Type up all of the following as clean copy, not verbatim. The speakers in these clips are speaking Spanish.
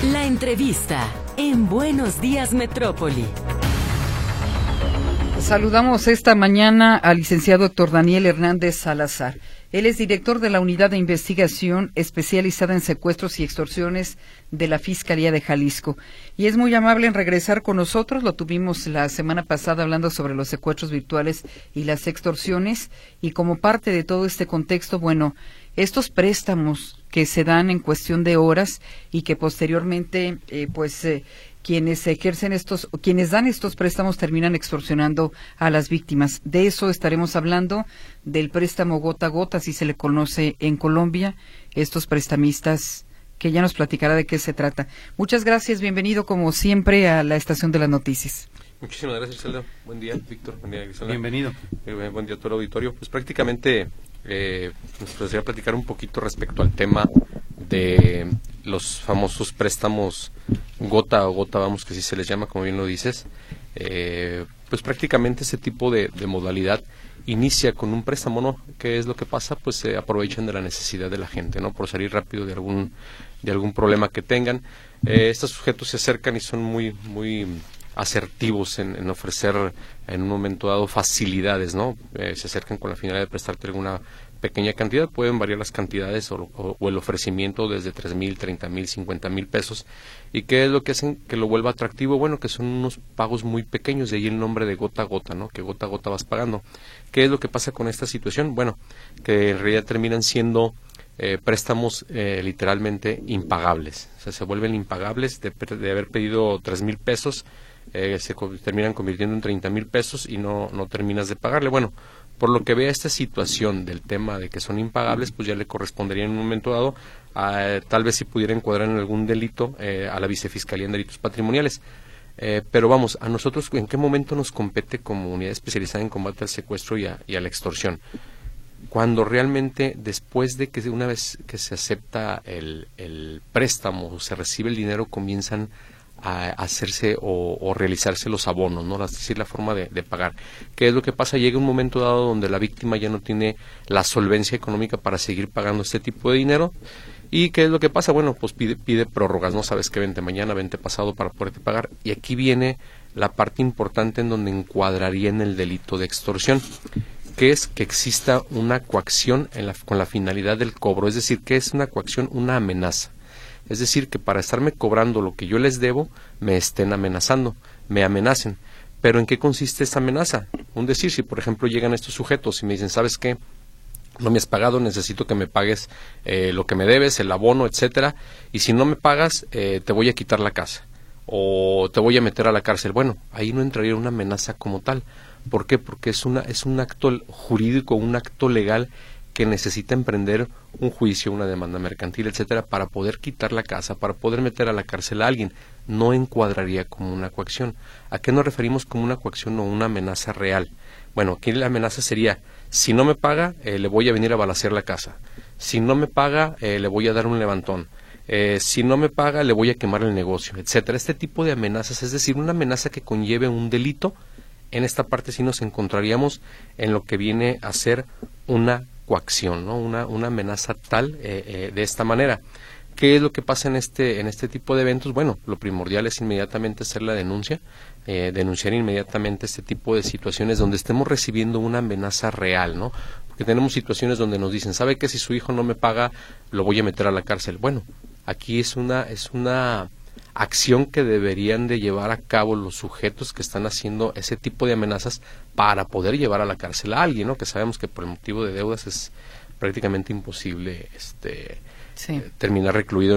La entrevista en Buenos Días Metrópoli. Saludamos esta mañana al licenciado Héctor Daniel Hernández Salazar. Él es director de la Unidad de Investigación especializada en secuestros y extorsiones de la Fiscalía de Jalisco. Y es muy amable en regresar con nosotros. Lo tuvimos la semana pasada hablando sobre los secuestros virtuales y las extorsiones. Y como parte de todo este contexto, bueno, estos préstamos que se dan en cuestión de horas y que posteriormente, quienes dan estos préstamos terminan extorsionando a las víctimas. De eso estaremos hablando, del préstamo gota a gota, así se le conoce en Colombia, estos prestamistas, que ya nos platicará de qué se trata. Muchas gracias, bienvenido como siempre a la Estación de las Noticias. Muchísimas gracias, Griselda. Buen día, Víctor. Buen día, Griselda. Bienvenido. Buen día a todo el auditorio. Pues prácticamente nos gustaría platicar un poquito respecto al tema de los famosos préstamos gota a gota, vamos, que así se les llama, como bien lo dices. Pues prácticamente ese tipo de modalidad inicia con un préstamo, ¿no? ¿Qué es lo que pasa? Pues se aprovechan de la necesidad de la gente, ¿no? Por salir rápido de algún problema que tengan. Estos sujetos se acercan y son muy asertivos en ofrecer en un momento dado facilidades, ¿no? Se acercan con la finalidad de prestarte alguna pequeña cantidad, pueden variar las cantidades o el ofrecimiento desde 3,000, 30,000, 50,000 pesos. ¿Y qué es lo que hacen que lo vuelva atractivo? Bueno, que son unos pagos muy pequeños, de ahí el nombre de gota a gota, ¿no? Que gota a gota vas pagando. ¿Qué es lo que pasa con esta situación? Bueno, que en realidad terminan siendo préstamos literalmente impagables. O sea, se vuelven impagables de haber pedido 3,000 pesos, se terminan convirtiendo en 30,000 pesos y no terminas de pagarle. Bueno, por lo que vea esta situación del tema de que son impagables, pues ya le correspondería en un momento dado, tal vez si pudiera encuadrar en algún delito, a la Vicefiscalía en Delitos Patrimoniales. Pero vamos, a nosotros, ¿en qué momento nos compete como unidad especializada en combate al secuestro y a la extorsión? Cuando realmente, después de que una vez que se acepta el préstamo o se recibe el dinero, comienzan a hacerse o realizarse los abonos, ¿no? Es decir, la forma de pagar. ¿Qué es lo que pasa? Llega un momento dado donde la víctima ya no tiene la solvencia económica para seguir pagando este tipo de dinero. ¿Y qué es lo que pasa? Bueno, pues pide prórrogas, ¿no? Sabes que vente mañana, vente pasado para poderte pagar. Y aquí viene la parte importante en donde encuadraría en el delito de extorsión, que es que exista una coacción con la finalidad del cobro. Es decir, ¿qué es una coacción? Una amenaza. Es decir, que para estarme cobrando lo que yo les debo, me estén amenazando, me amenacen. ¿Pero en qué consiste esa amenaza? Un decir, si por ejemplo llegan estos sujetos y me dicen, ¿sabes qué? No me has pagado, necesito que me pagues lo que me debes, el abono, etcétera, y si no me pagas, te voy a quitar la casa, o te voy a meter a la cárcel. Bueno, ahí no entraría una amenaza como tal. ¿Por qué? Porque es un acto jurídico, un acto legal que necesita emprender un juicio, una demanda mercantil, etcétera, para poder quitar la casa, para poder meter a la cárcel a alguien. No encuadraría como una coacción. ¿A qué nos referimos como una coacción o una amenaza real? Bueno, aquí la amenaza sería, si no me paga, le voy a venir a balacear la casa. Si no me paga, le voy a dar un levantón. Si no me paga, le voy a quemar el negocio, etcétera. Este tipo de amenazas, es decir, una amenaza que conlleve un delito, en esta parte sí nos encontraríamos en lo que viene a ser una coacción, ¿no? Una amenaza tal de esta manera. ¿Qué es lo que pasa en este tipo de eventos? Bueno, lo primordial es inmediatamente hacer la denuncia, denunciar inmediatamente este tipo de situaciones donde estemos recibiendo una amenaza real, ¿no? Porque tenemos situaciones donde nos dicen, ¿sabe que si su hijo no me paga, lo voy a meter a la cárcel? Bueno, aquí es una acción que deberían de llevar a cabo los sujetos que están haciendo ese tipo de amenazas para poder llevar a la cárcel a alguien, ¿no? Que sabemos que por el motivo de deudas es prácticamente imposible terminar recluido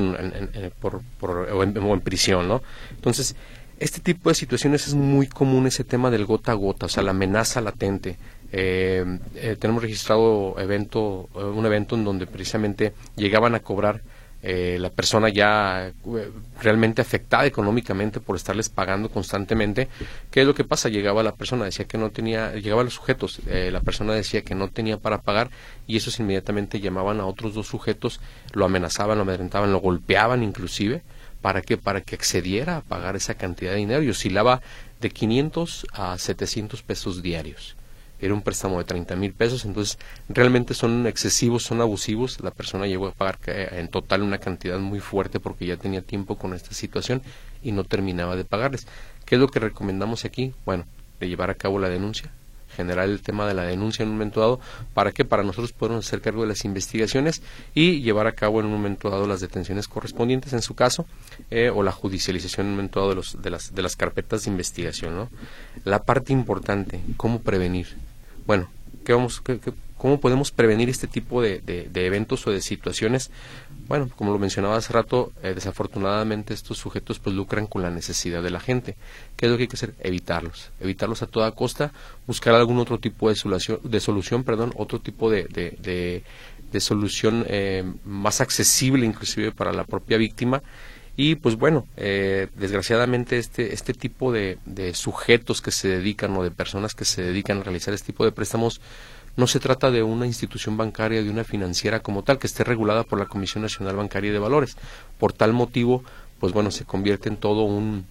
o en prisión, ¿no? Entonces, este tipo de situaciones es muy común, ese tema del gota a gota, o sea, la amenaza latente. Tenemos registrado un evento en donde precisamente llegaban a cobrar la persona ya realmente afectada económicamente por estarles pagando constantemente. ¿Qué es lo que pasa? Llegaba la persona, decía que no tenía, llegaban los sujetos, la persona decía que no tenía para pagar y esos inmediatamente llamaban a otros dos sujetos, lo amenazaban, lo amedrentaban, lo golpeaban inclusive. ¿Para qué? Para que accediera a pagar esa cantidad de dinero y oscilaba de 500 a 700 pesos diarios. era un préstamo de 30,000 pesos, entonces realmente son excesivos, son abusivos. La persona llegó a pagar en total una cantidad muy fuerte porque ya tenía tiempo con esta situación y no terminaba de pagarles. ¿Qué es lo que recomendamos aquí? Bueno, de llevar a cabo la denuncia, generar el tema de la denuncia en un momento dado. ¿Para qué? Para nosotros podernos hacer cargo de las investigaciones y llevar a cabo en un momento dado las detenciones correspondientes en su caso, o la judicialización en un momento dado de las carpetas de investigación, ¿no? La parte importante, ¿cómo prevenir? Bueno, ¿cómo podemos prevenir este tipo de eventos o de situaciones? Bueno, como lo mencionaba hace rato, desafortunadamente estos sujetos pues lucran con la necesidad de la gente. ¿Qué es lo que hay que hacer? Evitarlos a toda costa, buscar algún otro tipo de solución, otro tipo de solución más accesible inclusive para la propia víctima. Y pues bueno, desgraciadamente este tipo de sujetos que se dedican o de personas que se dedican a realizar este tipo de préstamos, no se trata de una institución bancaria, de una financiera como tal, que esté regulada por la Comisión Nacional Bancaria y de Valores. Por tal motivo, pues bueno, se convierte en todo un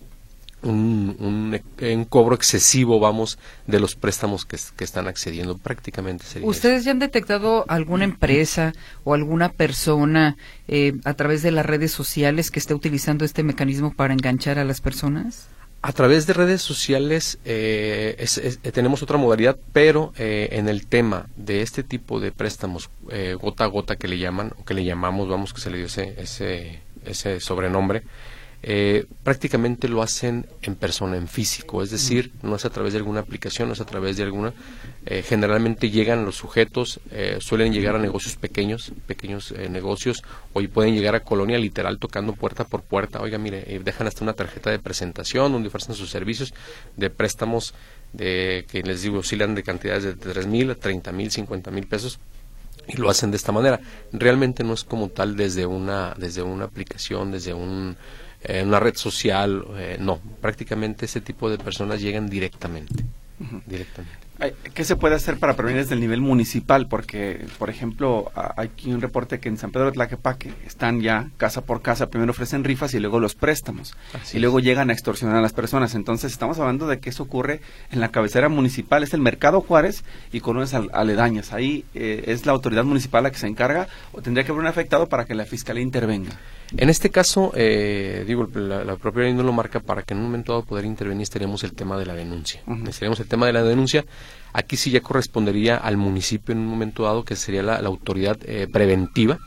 cobro excesivo, de los préstamos que están accediendo. Prácticamente sería ¿Ustedes eso. ya han detectado alguna empresa o alguna persona a través de las redes sociales que esté utilizando este mecanismo para enganchar a las personas? A través de redes sociales tenemos otra modalidad, pero en el tema de este tipo de préstamos gota a gota que le llaman, o que le llamamos, que se le dio ese sobrenombre, prácticamente lo hacen en persona, en físico, es decir, no es a través de alguna aplicación, no es a través de alguna, generalmente llegan los sujetos, suelen llegar a negocios pequeños negocios, o pueden llegar a colonia literal tocando puerta por puerta. Oiga, mire, dejan hasta una tarjeta de presentación donde ofrecen sus servicios de préstamos que les digo oscilan de cantidades de 3,000 a 30,000, 50,000 pesos. Y lo hacen de esta manera. Realmente no es como tal desde una aplicación, desde una red social, no. Prácticamente ese tipo de personas llegan directamente. ¿Qué se puede hacer para prevenir desde el nivel municipal? Porque, por ejemplo, hay aquí un reporte que en San Pedro de Tlaquepaque están ya casa por casa, primero ofrecen rifas y luego los préstamos. Y luego llegan a extorsionar a las personas. Entonces, estamos hablando de que eso ocurre en la cabecera municipal, es el Mercado Juárez y colonias aledañas. Ahí es la autoridad municipal la que se encarga, o tendría que haber un afectado para que la fiscalía intervenga. En este caso, la propia ley no lo marca. Para que en un momento dado poder intervenir estaríamos el tema de la denuncia. Necesitaríamos el tema de la denuncia. Aquí sí ya correspondería al municipio en un momento dado, que sería la autoridad preventiva,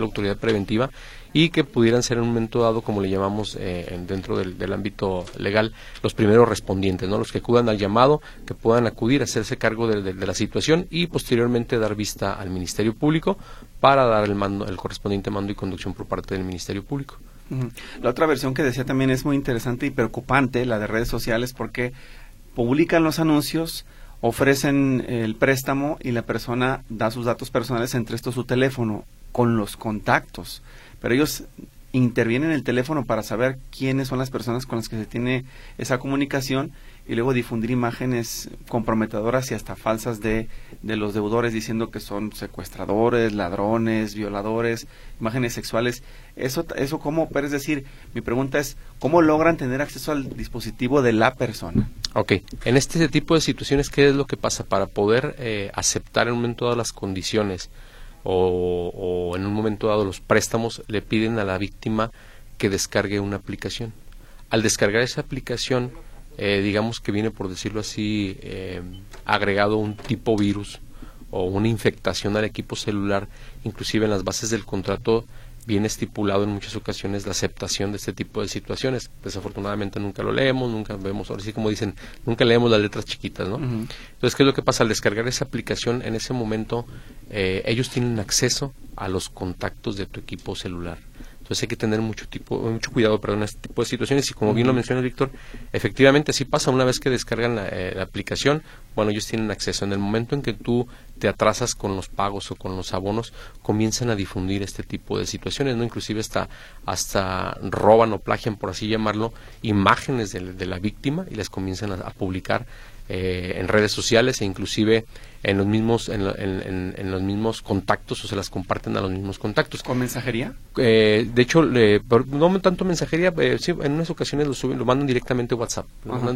y que pudieran ser en un momento dado, como le llamamos dentro del ámbito legal, los primeros respondientes, ¿no? Los que acudan al llamado, que puedan acudir a hacerse cargo de la situación y posteriormente dar vista al Ministerio Público para dar el correspondiente mando y conducción por parte del Ministerio Público. La otra versión que decía también es muy interesante y preocupante, la de redes sociales, porque publican los anuncios, ofrecen el préstamo y la persona da sus datos personales, entre estos su teléfono, con los contactos. Pero ellos intervienen en el teléfono para saber quiénes son las personas con las que se tiene esa comunicación y luego difundir imágenes comprometedoras y hasta falsas de los deudores, diciendo que son secuestradores, ladrones, violadores, imágenes sexuales. Eso ¿cómo? Pero es decir, mi pregunta es, ¿cómo logran tener acceso al dispositivo de la persona? Ok, en este tipo de situaciones, ¿qué es lo que pasa? Para poder aceptar en un momento dado las condiciones o en un momento dado los préstamos, le piden a la víctima que descargue una aplicación. Al descargar esa aplicación, digamos que viene, por decirlo así, agregado un tipo virus o una infectación al equipo celular. Inclusive en las bases del contrato viene estipulado en muchas ocasiones la aceptación de este tipo de situaciones. Desafortunadamente nunca lo leemos, nunca vemos, ahora sí como dicen, nunca leemos las letras chiquitas, ¿no? Entonces, ¿qué es lo que pasa? Al descargar esa aplicación, en ese momento ellos tienen acceso a los contactos de tu equipo celular. Entonces hay que tener mucho cuidado en este tipo de situaciones, y como bien lo menciona Víctor, efectivamente así pasa. Una vez que descargan la aplicación, bueno, ellos tienen acceso. En el momento en que tú te atrasas con los pagos o con los abonos, comienzan a difundir este tipo de situaciones, ¿no? Inclusive hasta roban o plagian, por así llamarlo, imágenes de la víctima y las comienzan a publicar en redes sociales e inclusive en los mismos en los mismos contactos, o se las comparten a los mismos contactos. ¿Con mensajería? De hecho, no tanto mensajería, sí, en unas ocasiones lo mandan directamente WhatsApp.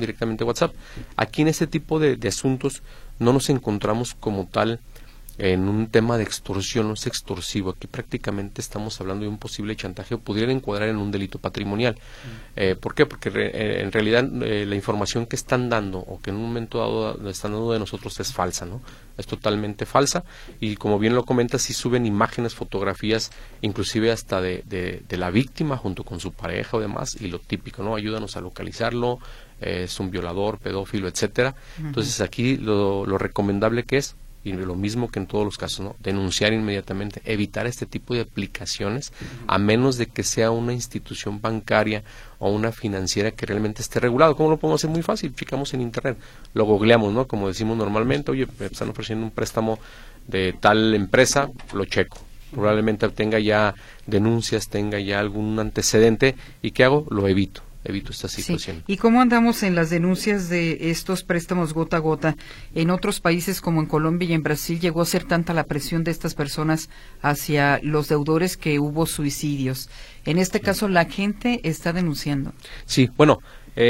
Aquí en este tipo de asuntos no nos encontramos como tal en un tema de extorsión, no es extorsivo. Aquí prácticamente estamos hablando de un posible chantaje o pudiera encuadrar en un delito patrimonial. ¿Por qué? Porque en realidad la información que están dando o que en un momento dado están dando de nosotros es falsa, ¿no? Es totalmente falsa y como bien lo comentas, sí suben imágenes, fotografías, inclusive hasta de la víctima junto con su pareja o demás, y lo típico, ¿no? Ayúdanos a localizarlo, es un violador, pedófilo, etcétera. Entonces aquí lo recomendable que es, y lo mismo que en todos los casos, ¿no? Denunciar inmediatamente, evitar este tipo de aplicaciones, a menos de que sea una institución bancaria o una financiera que realmente esté regulado. ¿Cómo lo podemos hacer? Muy fácil, checamos en internet, lo googleamos, ¿no? Como decimos normalmente, oye, me están ofreciendo un préstamo de tal empresa, lo checo. Probablemente tenga ya denuncias, tenga ya algún antecedente, ¿y qué hago? Lo evito esta situación. Sí. ¿Y cómo andamos en las denuncias de estos préstamos gota a gota? En otros países como en Colombia y en Brasil llegó a ser tanta la presión de estas personas hacia los deudores que hubo suicidios. En este caso, la gente está denunciando. Sí, bueno,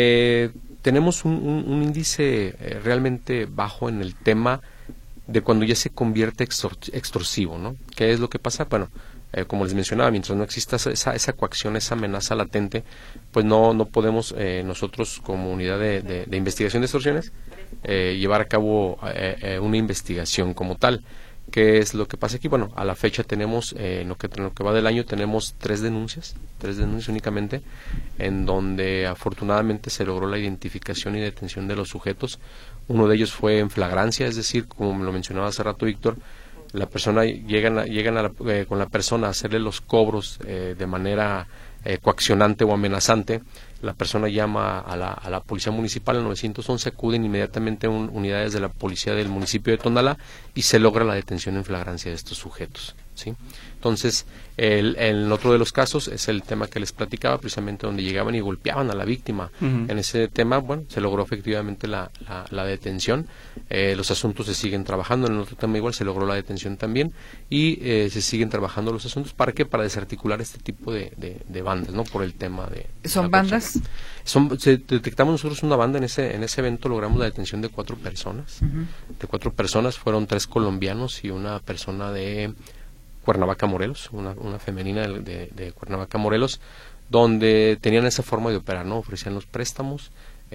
tenemos un índice realmente bajo en el tema de cuando ya se convierte extorsivo, ¿no? ¿Qué es lo que pasa? Bueno, como les mencionaba, mientras no exista esa coacción, esa amenaza latente, pues no podemos nosotros como unidad de investigación de extorsiones llevar a cabo una investigación como tal. ¿Qué es lo que pasa aquí? Bueno, a la fecha tenemos, en lo que va del año, tenemos tres denuncias únicamente, en donde afortunadamente se logró la identificación y detención de los sujetos. Uno de ellos fue en flagrancia, es decir, como me lo mencionaba hace rato Víctor, la persona llegan con la persona a hacerle los cobros de manera coaccionante o amenazante. La persona llama a la policía municipal, al 911, acuden inmediatamente unidades de la policía del municipio de Tonalá y se logra la detención en flagrancia de estos sujetos, ¿sí? Entonces, el otro de los casos es el tema que les platicaba, precisamente donde llegaban y golpeaban a la víctima. En ese tema, bueno, se logró efectivamente la detención. Los asuntos se siguen trabajando. En el otro tema igual se logró la detención también y se siguen trabajando los asuntos. ¿Para qué? Para desarticular este tipo de bandas, ¿no? Por el tema de... ¿Son bandas? Detectamos nosotros una banda en ese evento, logramos la detención de 4 personas. De 4 personas fueron 3 colombianos y una persona de Cuernavaca, Morelos, una femenina de Cuernavaca, Morelos, donde tenían esa forma de operar, ¿no? Ofrecían los préstamos,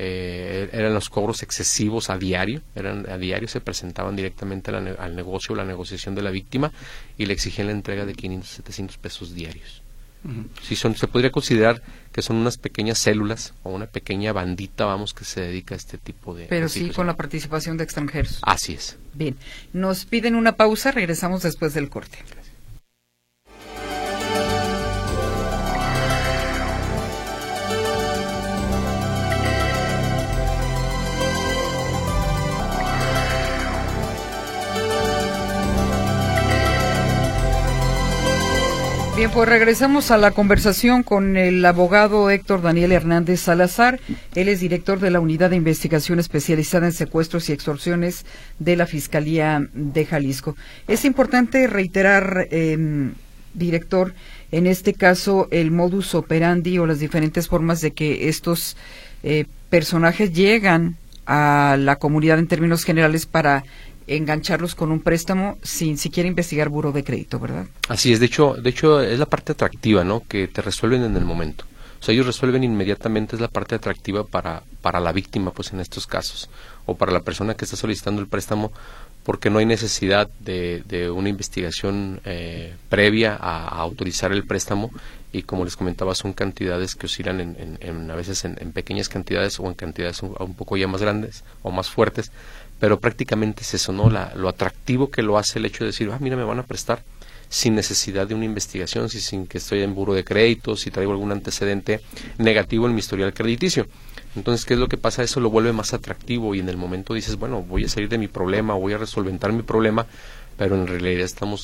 eran los cobros excesivos a diario, se presentaban directamente al negocio, la negociación de la víctima, y le exigían la entrega de 500, 700 pesos diarios. Sí, se podría considerar que son unas pequeñas células o una pequeña bandita, vamos, que se dedica a este tipo de... Pero sí con la participación de extranjeros. Así es. Bien, nos piden una pausa, regresamos después del corte. Bien, pues regresamos a la conversación con el abogado Héctor Daniel Hernández Salazar. Él es director de la Unidad de Investigación Especializada en Secuestros y Extorsiones de la Fiscalía de Jalisco. Es importante reiterar, director, en este caso el modus operandi o las diferentes formas de que estos personajes llegan a la comunidad en términos generales para engancharlos con un préstamo sin siquiera investigar buró de crédito, ¿verdad? Así es, de hecho es la parte atractiva, ¿no? Que te resuelven en el momento. O sea, ellos resuelven inmediatamente, es la parte atractiva para la víctima, pues en estos casos, o para la persona que está solicitando el préstamo, porque no hay necesidad de una investigación previa a autorizar el préstamo, y como les comentaba, son cantidades que oscilan a veces en pequeñas cantidades o en cantidades un poco ya más grandes o más fuertes, pero prácticamente es eso, ¿no? Lo atractivo que lo hace el hecho de decir, mira, me van a prestar sin necesidad de una investigación, sin que estoy en buro de crédito, si traigo algún antecedente negativo en mi historial crediticio. Entonces, ¿qué es lo que pasa? Eso lo vuelve más atractivo y en el momento dices, bueno, voy a salir de mi problema, voy a resolventar mi problema, pero en realidad estamos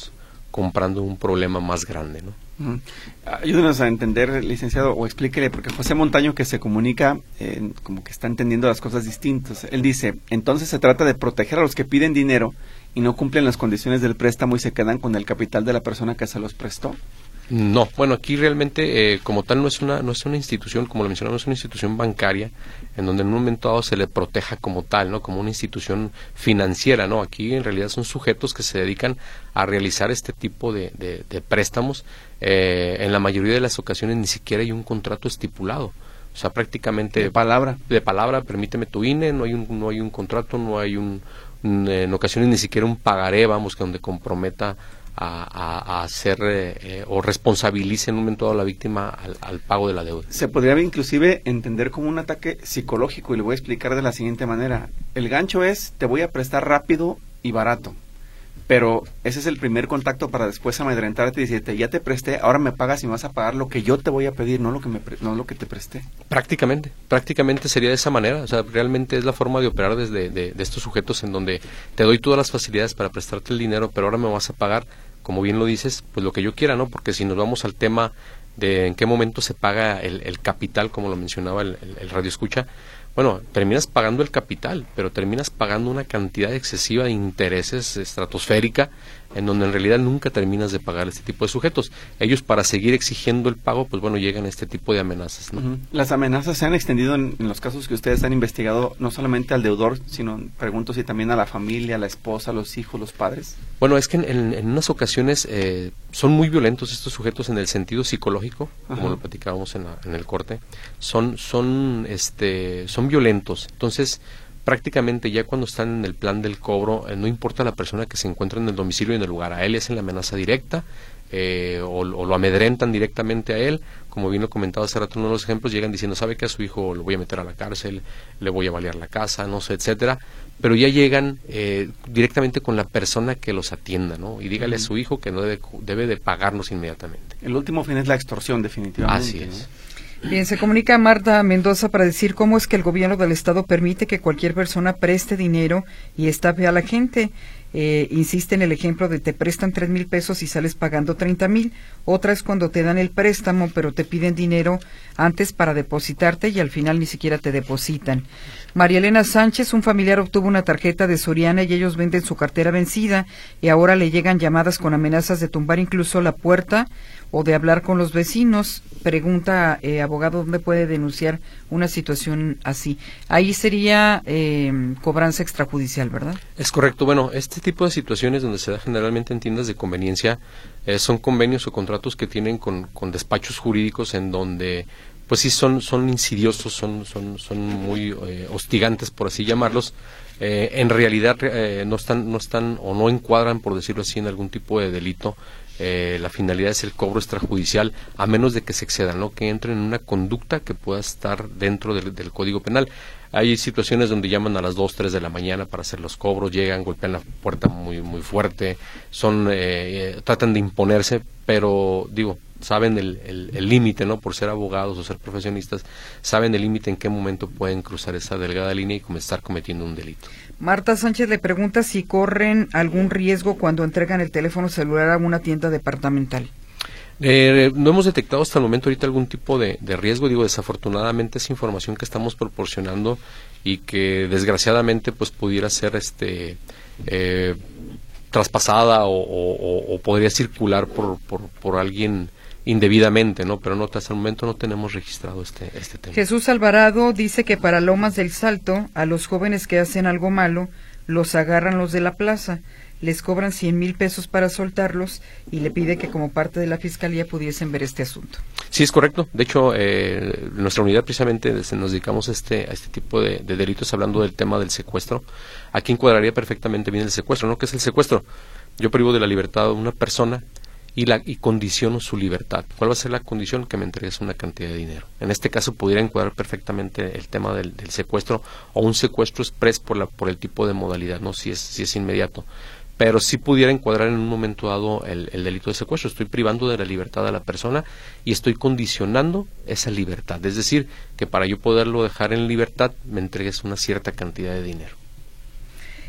comprando un problema más grande, ¿no? Ayúdenos a entender, licenciado, o explíquele, porque José Montaño, que se comunica, como que está entendiendo las cosas distintas. Él dice, entonces se trata de proteger a los que piden dinero y no cumplen las condiciones del préstamo y se quedan con el capital de la persona que se los prestó. No, bueno, aquí realmente como tal no es una institución, como lo mencionamos, no es una institución bancaria en donde en un momento dado se le proteja como tal, ¿no? Como una institución financiera, ¿no? Aquí en realidad son sujetos que se dedican a realizar este tipo de préstamos. En la mayoría de las ocasiones ni siquiera hay un contrato estipulado. O sea, prácticamente de palabra, permíteme tu INE, no hay un contrato, no hay en ocasiones ni siquiera un pagaré, vamos, que donde comprometa a hacer o responsabilice en un momento dado a la víctima al pago de la deuda. Se podría inclusive entender como un ataque psicológico, y le voy a explicar de la siguiente manera. El gancho es, te voy a prestar rápido y barato, pero ese es el primer contacto para después amedrentarte y decirte, ya te presté, ahora me pagas y me vas a pagar lo que yo te voy a pedir, no lo que te presté. Prácticamente sería de esa manera. O sea, realmente es la forma de operar de estos sujetos en donde te doy todas las facilidades para prestarte el dinero, pero ahora me vas a pagar, como bien lo dices, pues lo que yo quiera, ¿no? Porque si nos vamos al tema de en qué momento se paga el capital, como lo mencionaba el radio escucha, bueno, terminas pagando el capital, pero terminas pagando una cantidad excesiva de intereses estratosférica, en donde en realidad nunca terminas de pagar este tipo de sujetos. Ellos, para seguir exigiendo el pago, pues bueno, llegan a este tipo de amenazas, ¿no? Las amenazas se han extendido en los casos que ustedes han investigado, no solamente al deudor, sino, pregunto, si también a la familia, a la esposa, a los hijos, los padres. Bueno, es que en unas ocasiones son muy violentos estos sujetos en el sentido psicológico, como lo platicábamos en el corte. Son violentos. Entonces, prácticamente ya cuando están en el plan del cobro, no importa la persona que se encuentra en el domicilio y en el lugar, a él le hacen la amenaza directa, o lo amedrentan directamente a él. Como bien lo comentaba hace rato, uno de los ejemplos, llegan diciendo, sabe que a su hijo lo voy a meter a la cárcel, le voy a balear la casa, no sé, etcétera, pero ya llegan directamente con la persona que los atienda, ¿no? Y dígale a su hijo que no debe de pagarnos inmediatamente. El último fin es la extorsión, definitivamente. Así es. ¿No? Bien, se comunica Marta Mendoza para decir cómo es que el gobierno del estado permite que cualquier persona preste dinero y estafe a la gente. Insiste en el ejemplo de te prestan 3,000 pesos y sales pagando 30,000. Otra es cuando te dan el préstamo, pero te piden dinero antes para depositarte y al final ni siquiera te depositan. María Elena Sánchez, un familiar obtuvo una tarjeta de Soriana y ellos venden su cartera vencida y ahora le llegan llamadas con amenazas de tumbar incluso la puerta o de hablar con los vecinos. Pregunta, abogado, ¿dónde puede denunciar una situación así? Ahí sería cobranza extrajudicial, ¿verdad? Es correcto. Bueno, este tipo de situaciones donde se da generalmente en tiendas de conveniencia son convenios o contratos que tienen con despachos jurídicos en donde pues sí son insidiosos, son muy hostigantes, por así llamarlos. En realidad no están o no encuadran, por decirlo así, en algún tipo de delito. La finalidad es el cobro extrajudicial, a menos de que se excedan, ¿no? Que entren en una conducta que pueda estar dentro del Código Penal. Hay situaciones donde llaman a las 2, 3 de la mañana para hacer los cobros, llegan, golpean la puerta muy fuerte, tratan de imponerse, pero saben el límite, ¿no? Por ser abogados o ser profesionistas, saben el límite en qué momento pueden cruzar esa delgada línea y estar cometiendo un delito. Marta Sánchez le pregunta si corren algún riesgo cuando entregan el teléfono celular a una tienda departamental. No hemos detectado hasta el momento ahorita algún tipo de riesgo. Desafortunadamente es información que estamos proporcionando y que desgraciadamente pues pudiera ser traspasada o podría circular por alguien indebidamente, ¿no? Pero hasta el momento no tenemos registrado este tema. Jesús Alvarado dice que para Lomas del Salto, a los jóvenes que hacen algo malo, los agarran los de la plaza, les cobran 100,000 pesos para soltarlos y le pide que como parte de la fiscalía pudiesen ver este asunto. Sí, es correcto. De hecho, nuestra unidad precisamente nos dedicamos a este tipo de delitos, hablando del tema del secuestro. Aquí encuadraría perfectamente bien el secuestro, ¿no? ¿Qué es el secuestro? Yo privo de la libertad a una persona y condiciono su libertad. ¿Cuál va a ser la condición? Que me entregues una cantidad de dinero. En este caso pudiera encuadrar perfectamente el tema del secuestro o un secuestro express por el tipo de modalidad, no si es inmediato. Pero sí pudiera encuadrar en un momento dado el delito de secuestro. Estoy privando de la libertad a la persona y estoy condicionando esa libertad. Es decir, que para yo poderlo dejar en libertad me entregues una cierta cantidad de dinero.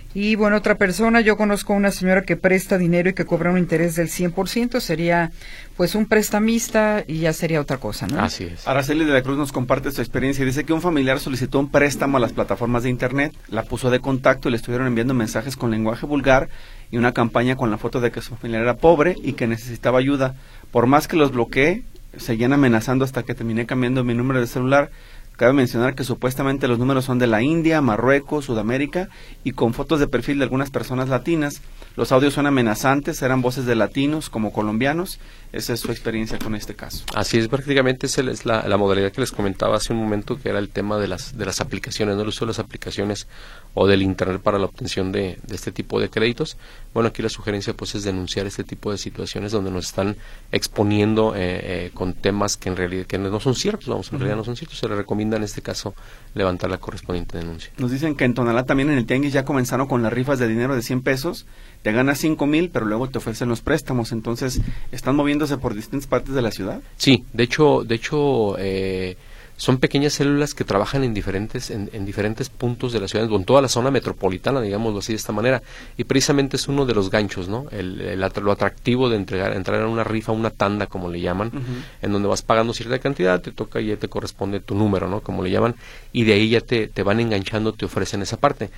Y bueno, otra persona, yo conozco a una señora que presta dinero y que cobra un interés del 100%, sería pues un prestamista y ya sería otra cosa, ¿no? Así es. Araceli de la Cruz nos comparte su experiencia y dice que un familiar solicitó un préstamo a las plataformas de internet, la puso de contacto y le estuvieron enviando mensajes con lenguaje vulgar y una campaña con la foto de que su familiar era pobre y que necesitaba ayuda. Por más que los bloqueé, seguían amenazando hasta que terminé cambiando mi número de celular. Cabe mencionar que supuestamente los números son de la India, Marruecos, Sudamérica y con fotos de perfil de algunas personas latinas. Los audios son amenazantes, eran voces de latinos como colombianos. Esa es su experiencia con este caso. Así es, prácticamente es la modalidad que les comentaba hace un momento, que era el tema de las aplicaciones, ¿no? El uso de las aplicaciones o del internet para la obtención de este tipo de créditos. Bueno, aquí la sugerencia pues es denunciar este tipo de situaciones donde nos están exponiendo con temas que en realidad que no son ciertos, vamos, en realidad no son ciertos. Se le recomienda en este caso levantar la correspondiente denuncia. Nos dicen que en Tonalá también en el Tianguis ya comenzaron con las rifas de dinero de 100 pesos, te ganas 5,000, pero luego te ofrecen los préstamos, entonces están moviéndose por distintas partes de la ciudad. Sí, de hecho son pequeñas células que trabajan en diferentes puntos de la ciudad, en toda la zona metropolitana, digámoslo así de esta manera, y precisamente es uno de los ganchos, ¿no? Lo atractivo de entrar en una rifa, una tanda, como le llaman, en donde vas pagando cierta cantidad, te toca y ya te corresponde tu número, ¿no? Como le llaman, y de ahí ya te van enganchando, te ofrecen esa parte.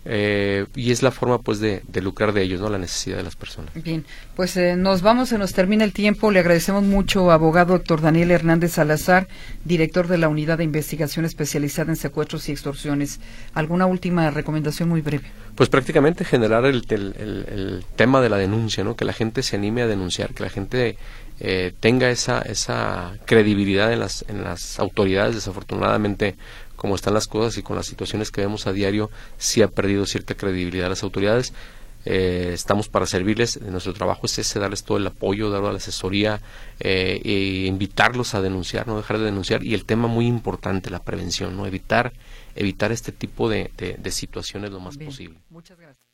Y es la forma pues de lucrar de ellos, ¿no? La necesidad de las personas. Bien, pues nos vamos, se nos termina el tiempo. Le agradecemos mucho, abogado doctor Daniel Hernández Salazar, director de la Unidad de Investigación Especializada en Secuestros y Extorsiones. ¿Alguna última recomendación muy breve? Pues prácticamente generar el tema de la denuncia, ¿no? Que la gente se anime a denunciar, que la gente tenga esa credibilidad en las autoridades. Desafortunadamente, como están las cosas y con las situaciones que vemos a diario, sí ha perdido cierta credibilidad las autoridades. Estamos para servirles. Nuestro trabajo es ese, darles todo el apoyo, darles la asesoría, e invitarlos a denunciar, no dejar de denunciar. Y el tema muy importante, la prevención, no evitar este tipo de situaciones lo más posible. Muchas gracias.